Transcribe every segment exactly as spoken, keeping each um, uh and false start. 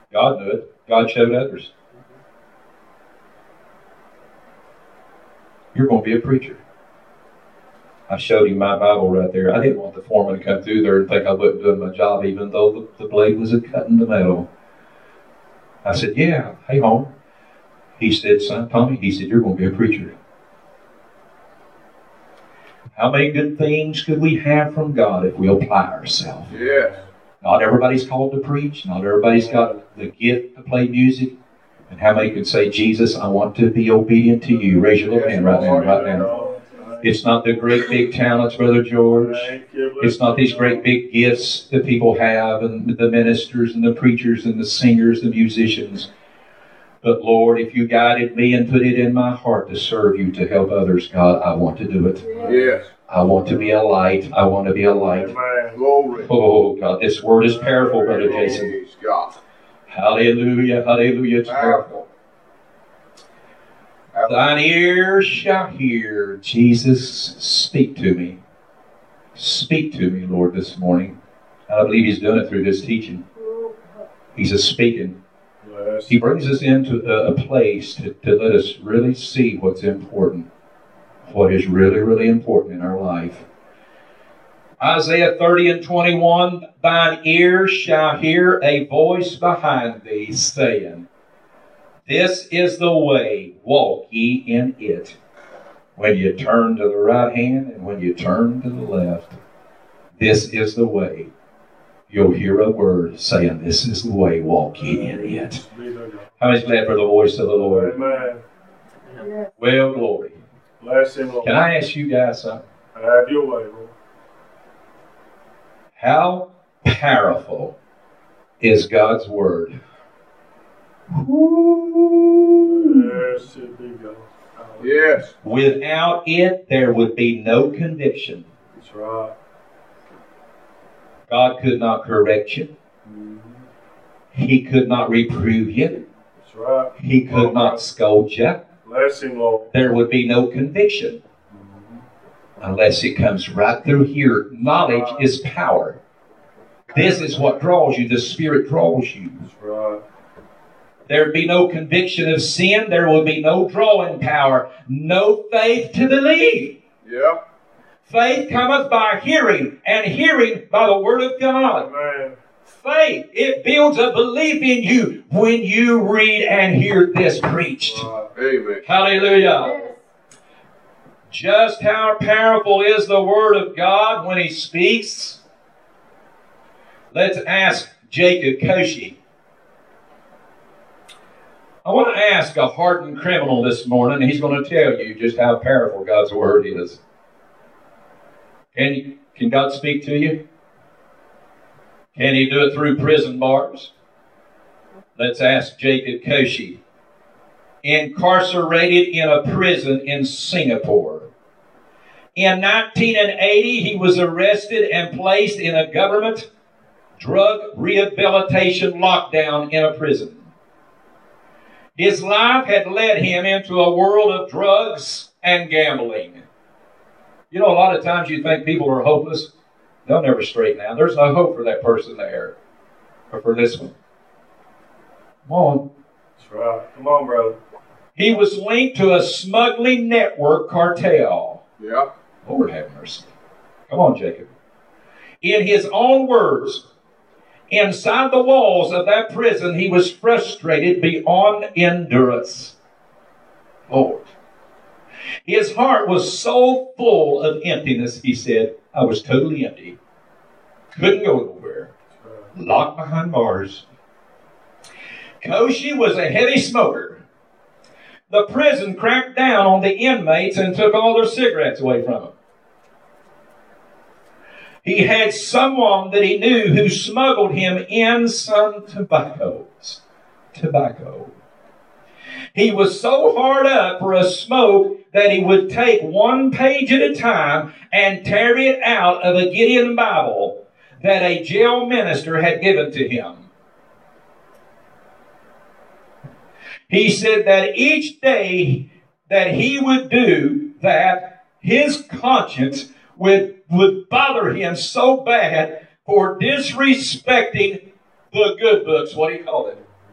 God knew it. God showed others. You're going to be a preacher. I showed him my Bible right there. I didn't want the foreman to come through there and think I wasn't doing my job, even though the, the blade was cutting the metal. I said, yeah, hey, Homer. He said, son, Tommy, he said, you're going to be a preacher. How many good things could we have from God if we apply ourselves? Yes. Not everybody's called to preach. Not everybody's got the gift to play music. And how many could say, Jesus, I want to be obedient to you? Raise your little hand right now, right now. It's not the great big talents, Brother George. It's not these great big gifts that people have, and the ministers and the preachers and the singers, the musicians. But Lord, if you guided me and put it in my heart to serve you, to help others, God, I want to do it. Yes. I want to be a light. I want to be a light. Oh, God, this word is powerful, Brother Jason. Hallelujah, hallelujah, it's powerful. Thine ears shall hear. Jesus, speak to me. Speak to me, Lord, this morning. I believe He's doing it through this teaching. He's a speaking. He brings us into a, a place to, to let us really see what's important. What is really, really important in our life. Isaiah thirty and twenty-one, thine ears shall hear a voice behind thee saying, this is the way, walk ye in it. When you turn to the right hand and when you turn to the left, this is the way. You'll hear a word saying, this is the way, walk ye in it. How many's glad for the voice of the Lord? Amen. Well, glory. Bless Him, Lord. Can I ask you guys something? Have your way, Lord. How powerful is God's Word? Yes, it be God. Yes. Without it, there would be no conviction. That's right. God could not correct you. Mm-hmm. He could not reprove you. That's right. He could not scold you. Bless Him, Lord. There would be no conviction. Unless it comes right through here. Knowledge is power. This is what draws you. The Spirit draws you. That's right. There'd be no conviction of sin. There would be no drawing power. No faith to believe. Yep. Faith cometh by hearing, and hearing by the Word of God. Amen. Faith, it builds a belief in you when you read and hear this preached. Right. Amen. Hallelujah. Just how powerful is the Word of God when He speaks? Let's ask Jacob Koshi. I want to ask a hardened criminal this morning, and he's going to tell you just how powerful God's Word is. Can, you, can God speak to you? Can He do it through prison bars? Let's ask Jacob Koshi. Incarcerated in a prison in Singapore. In nineteen eighty, he was arrested and placed in a government drug rehabilitation lockdown in a prison. His life had led him into a world of drugs and gambling. You know, a lot of times you think people are hopeless. They'll never straighten out. There's no hope for that person there. Or for this one. Come on. That's right. Come on, brother. He was linked to a smuggling network cartel. Yeah. Lord have mercy. Come on, Jacob. In his own words, inside the walls of that prison, he was frustrated beyond endurance. Lord. His heart was so full of emptiness, he said, I was totally empty. Couldn't go nowhere. Locked behind bars. Koshi was a heavy smoker. The prison cracked down on the inmates and took all their cigarettes away from them. He had someone that he knew who smuggled him in some tobaccos. Tobacco. He was so hard up for a smoke that he would take one page at a time and tear it out of a Gideon Bible that a jail minister had given to him. He said that each day that he would do that, his conscience would, would bother him so bad for disrespecting the good books, what he called it.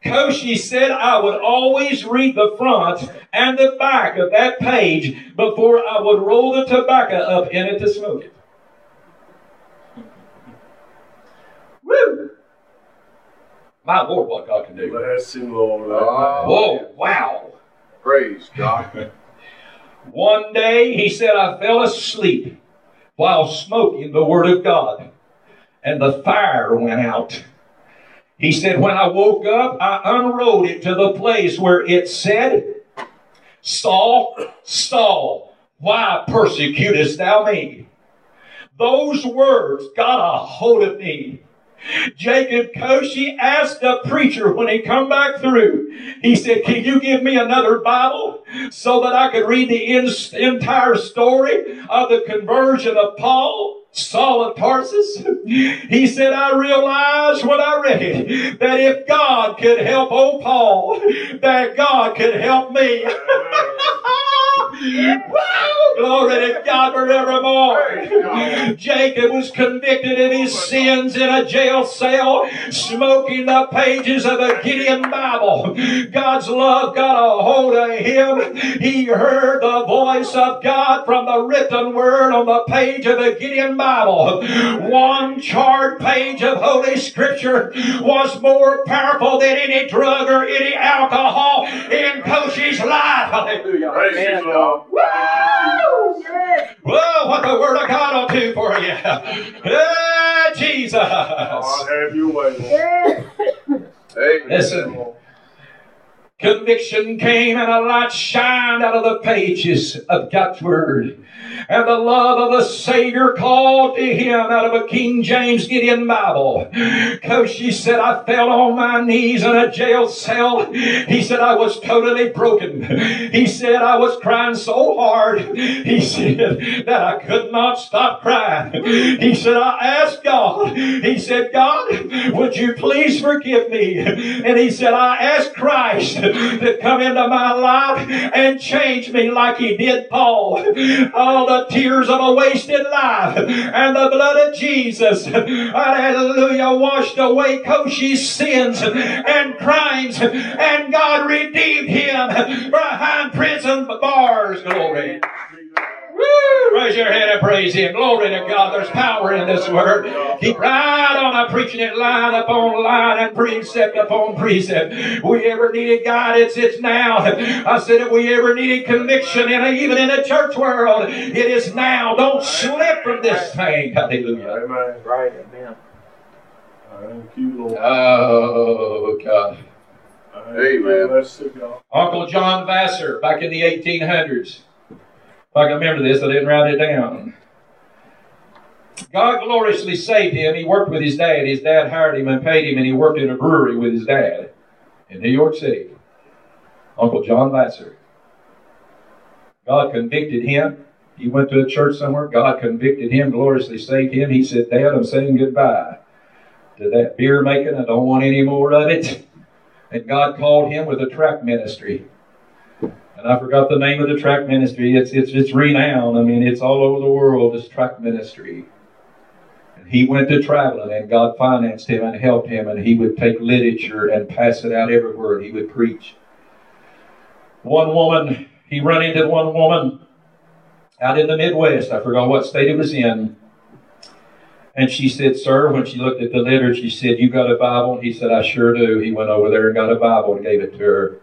Koshi said I would always read the front and the back of that page before I would roll the tobacco up in it to smoke it. Woo! My Lord, what God can do. Bless him, Lord. Oh, Whoa, wow. praise God. One day, he said, I fell asleep while smoking the Word of God, and the fire went out. He said, when I woke up, I unrolled it to the place where it said, Saul, Saul, why persecutest thou me? Those words got a hold of me. Jacob Koshi asked the preacher when he come back through, he said, can you give me another Bible so that I could read the in- entire story of the conversion of Paul, Saul of Tarsus? He said, I realized when I read it that if God could help old Paul, that God could help me. Woo! Glory to God forevermore. Jacob was convicted of his sins in a jail cell, smoking the pages of the Gideon Bible. God's love got a hold of him. He heard the voice of God from the written word on the page of the Gideon Bible. One charred page of Holy Scripture was more powerful than any drug or any alcohol in Koshi's life. Hallelujah. Praise him, Lord. Woo! Well, what the Word of God will do for you. Hey, Jesus. God, have your way, Lord. Hey, Listen. Conviction came and a light shined out of the pages of God's Word. And the love of the Savior called to him out of a King James Gideon Bible. Koshi said, I fell on my knees in a jail cell. He said, I was totally broken. He said, I was crying so hard. He said, that I could not stop crying. He said, I asked God. He said, God, would you please forgive me? And he said, I asked Christ to come into my life and change me like he did Paul. All the tears of a wasted life and the blood of Jesus, hallelujah, washed away Koshi's sins and crimes, and God redeemed him behind prison bars. Glory. Woo! Raise your hand and praise him. Glory to God. There's power in this word. Keep right on preaching it line upon line and precept upon precept. We ever needed guidance, it's now. I said if we ever needed conviction, and even in the church world, it is now. Don't slip from this thing. Hallelujah. Amen. Right, amen. Thank you, Lord. Oh, God. Amen. Bless the God. Uncle John Vassar, back in the eighteen hundreds. If I can remember this, I didn't write it down. God gloriously saved him. He worked with his dad. His dad hired him and paid him, and he worked in a brewery with his dad in New York City. Uncle John Vassar. God convicted him. He went to a church somewhere. God convicted him, gloriously saved him. He said, Dad, I'm saying goodbye to that beer making. I don't want any more of it. And God called him with a tract ministry. And I forgot the name of the tract ministry. It's, it's, it's renowned. I mean, it's all over the world, this tract ministry. And he went to traveling, and God financed him and helped him, and he would take literature and pass it out everywhere. He would preach. One woman, he run into one woman out in the Midwest. I forgot what state it was in. And she said, sir, when she looked at the literature, she said, you got a Bible? And he said, I sure do. He went over there and got a Bible and gave it to her.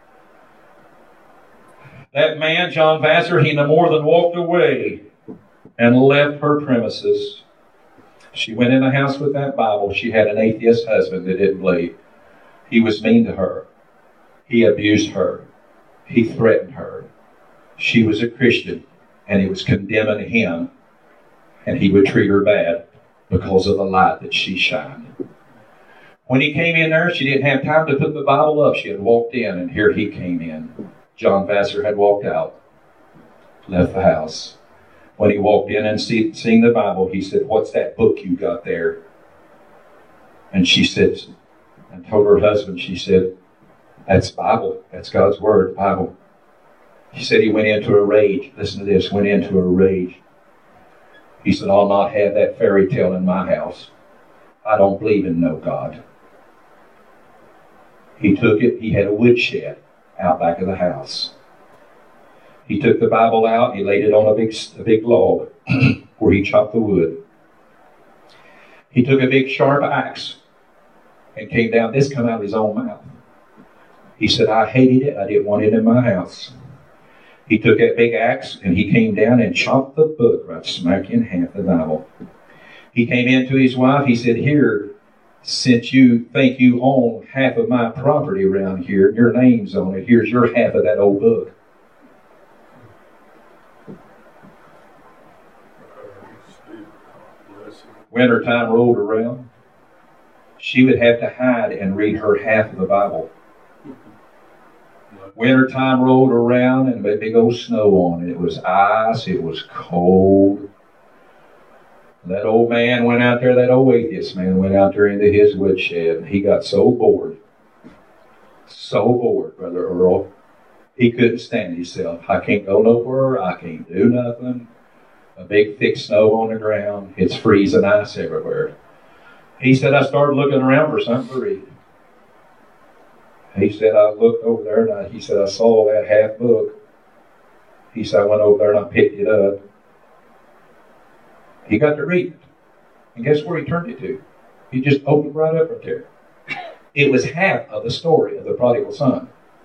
That man, John Vassar, he no more than walked away and left her premises. She went in the house with that Bible. She had an atheist husband that didn't believe. He was mean to her. He abused her. He threatened her. She was a Christian, and he was condemning him, and he would treat her bad because of the light that she shined. When he came in there, she didn't have time to put the Bible up. She had walked in, and here he came in. John Vassar had walked out, left the house. When he walked in and see, seen the Bible, he said, what's that book you got there? And she said, and told her husband, she said, that's Bible. That's God's Word, Bible. He said he went into a rage. Listen to this, went into a rage. He said, I'll not have that fairy tale in my house. I don't believe in no God. He took it, he had a woodshed out back of the house. He took the Bible out, he laid it on a big, a big log where he chopped the wood. He took a big sharp axe and came down. This come out of his own mouth. He said, I hated it. I didn't want it in my house. He took that big axe and he came down and chopped the book right smack in half, the Bible. He came in to his wife. He said, here, since you think you own half of my property around here, your name's on it, here's your half of that old book. Winter time rolled around. She would have to hide and read her half of the Bible. Winter time rolled around and a big old snow on it. It was ice. It was cold. That old man went out there, that old atheist man went out there into his woodshed, and he got so bored. So bored, Brother Earl. He couldn't stand himself. I can't go nowhere. I can't do nothing. A big thick snow on the ground. It's freezing ice everywhere. He said, I started looking around for something to read. He said, I looked over there, and I, he said, I saw that half book. He said, I went over there and I picked it up. He got to read it. And guess where he turned it to? He just opened right up right there. It was half of the story of the prodigal son.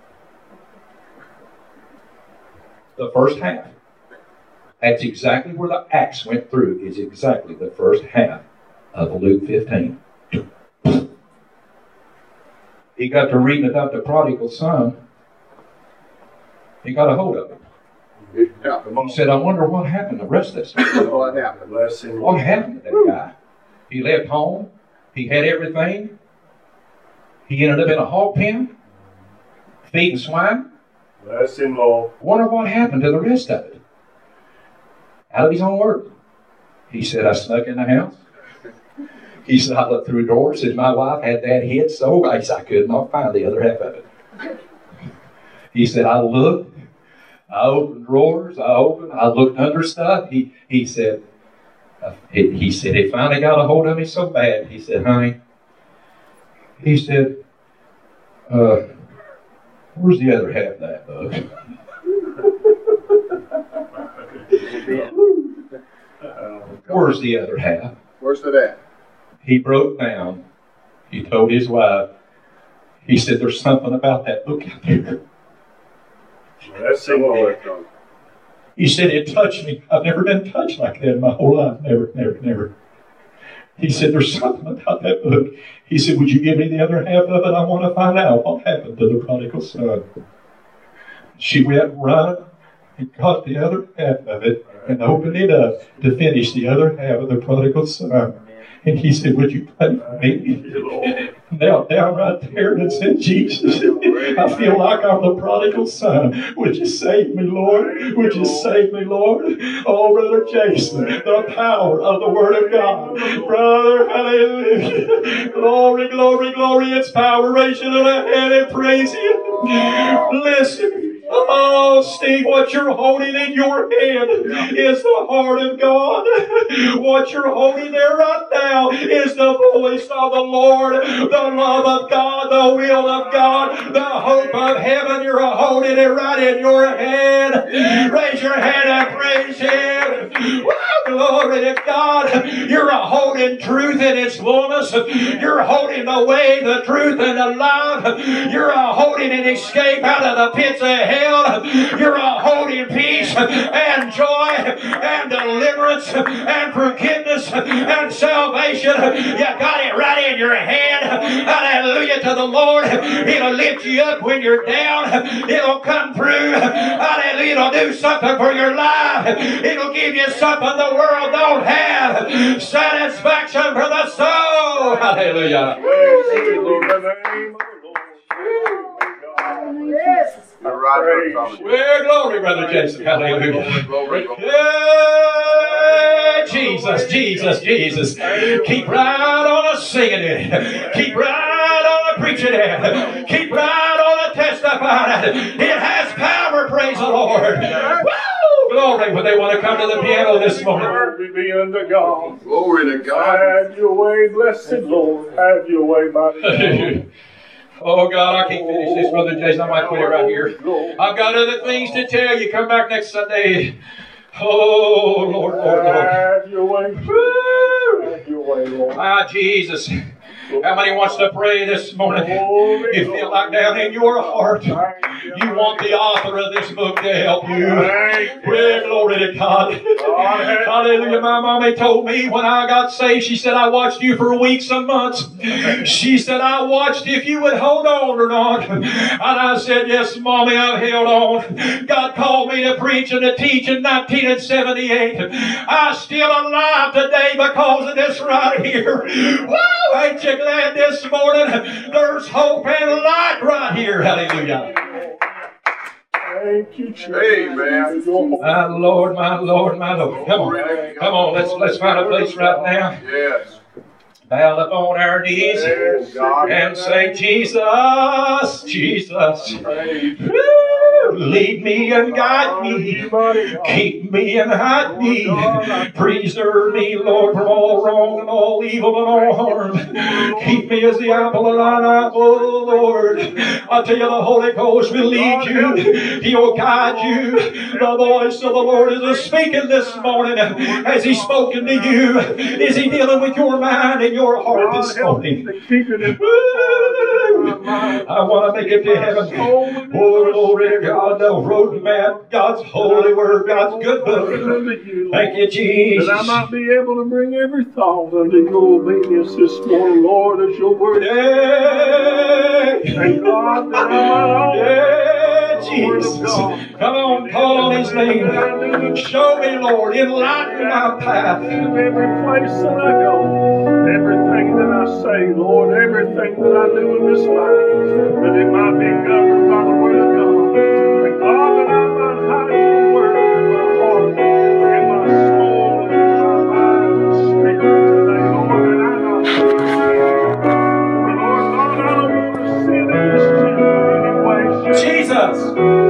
The first half. That's exactly where the axe went through, is exactly the first half of Luke fifteen. He got to reading about the prodigal son. He got a hold of it. Yeah. He said, I wonder what happened the rest of that story. What happened? What happened to that guy? He left home. He had everything. He ended up in a hog pen, feeding swine. Bless him, Lord. Wonder what happened to the rest of it. Out of his own word. He said, I snuck in the house. He said, I looked through doors, and my wife had that hid so nice I could not find the other half of it. He said, I looked. I opened drawers. I opened. I looked under stuff. He he said, uh, he, he said, he finally got a hold of me so bad. He said, honey, he said, uh, where's the other half of that book? Where's the other half? Where's it at? He broke down. He told his wife, he said, there's something about that book out there. Bless him, Lord. He said, it touched me. I've never been touched like that in my whole life. Never, never, never. He said, there's something about that book. He said, would you give me the other half of it? I want to find out what happened to the prodigal son. She went right and got the other half of it and opened it up to finish the other half of the prodigal son. And he said, would you pray for me? Knelt down right there and said, Jesus, I feel like I'm the prodigal son. Would you save me, Lord? Would you save me, Lord? Oh, Brother Jason, the power of the Word of God. Brother, hallelujah. Glory, glory, glory. It's power. Raise your little hand and praise Him. Listen. Oh, Steve, what you're holding in your hand is the heart of God. What you're holding there right now is the voice of the Lord, the love of God, the will of God, the hope of heaven. You're holding it right in your hand. Raise your hand and praise Him. Woo, glory to God. You're holding truth in its fullness. You're holding the way, the truth, and the life. You're holding an escape out of the pits of hell. You're holding peace and joy and deliverance and forgiveness and salvation. You got it right in your hand. Hallelujah to the Lord. It'll lift you up when you're down. It'll come through. Hallelujah. It'll do something for your life. It'll give you something the world don't have. Satisfaction for the soul. Hallelujah. Yes. Well, glory, Brother Jason. Hallelujah. Glory, glory. Yeah, Jesus, Jesus, Jesus. Keep right on us singing it. Keep right on us preaching it. Keep right on us testifying it. It has power, praise the Lord. Woo! Glory, but they want to come to the piano this morning. Glory be unto God. Glory to God. Have your way, blessed Lord. Have your way, mighty God. Oh God, I can't finish this, Brother Jason. I might quit it right here. I've got other things to tell you. Come back next Sunday. Oh Lord, Lord, Lord. Have your way. Have your way, Lord. Ah, Jesus. How many wants to pray this morning? You feel like down in your heart, you want the author of this book to help you. Well, glory to God. Hallelujah. My mommy told me when I got saved, she said, I watched you for weeks and months. She said, I watched if you would hold on or not. And I said, yes, Mommy, I've held on. God called me to preach and to teach in nineteen seventy-eight. I'm still alive today because of this right here. Woo! Ain't you glad this morning? There's hope and light right here. Hallelujah. Thank you, Jesus. Amen. My Lord, my Lord, my Lord. Come on. Come on. Let's let's find a place right now. Yes. Bow upon our knees and say, Jesus, Jesus. Woo! Lead me and guide me. Keep me and hide me. Preserve me, Lord, from all wrong and all evil and all harm. Keep me as the apple of thine eye, oh Lord. I tell you, the Holy Ghost will lead you. He'll guide you. The voice of the Lord is speaking this morning. Has He spoken to you? Is He dealing with your mind and your heart this morning? I want to make it to heaven. Oh, glory to God. The roadmap, God's holy word, God's good book. Thank you, Jesus. That I might be able to bring every thought unto your obedience this morning, Lord, as your word. Yeah. Thank God that I might Yeah, Jesus. Come on, call on His name. Show me, Lord, enlighten my path. Every place that I go, everything that I say, Lord, everything that I do in this life, that it might be governed by the word of God. And God, that I might hide your word in my heart, in my soul, and in my mind and spirit today, Lord, that I not sin. Lord God, I don't want to sin against you in any way, shape, Jesus.